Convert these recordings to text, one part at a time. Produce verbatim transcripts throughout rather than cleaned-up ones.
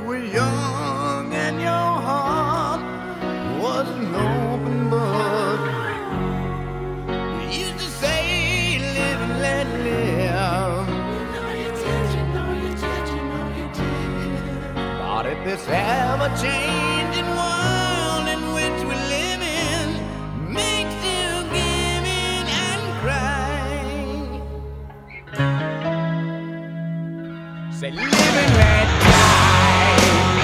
were young and your heart was an open book. You used to say, live and let live. No, you did, you know you did, you know you did. But if this ever-changing world in which we live in makes you give in and cry, say, live and let die.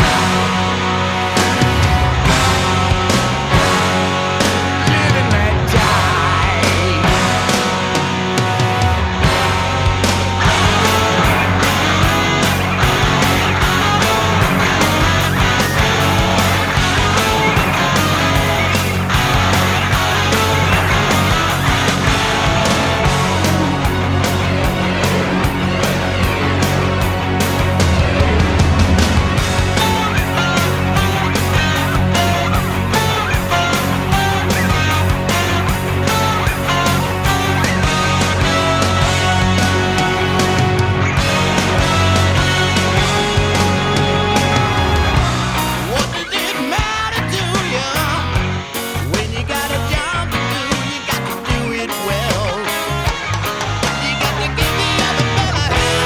Live and let die. What does it matter to you when you got a job to do? You got to do it well. You got to give the other fella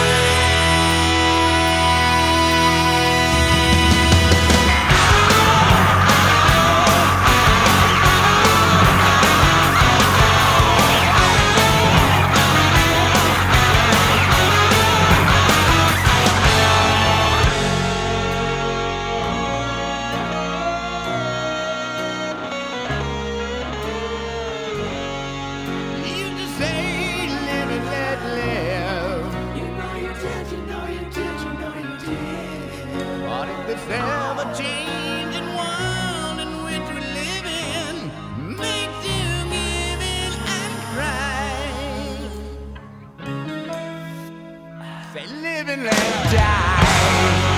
You used to say, live and let live. You know you did, you know you did, you know you did. But if this ever-changing world in which we live in makes you give in and cry, say, live and let die.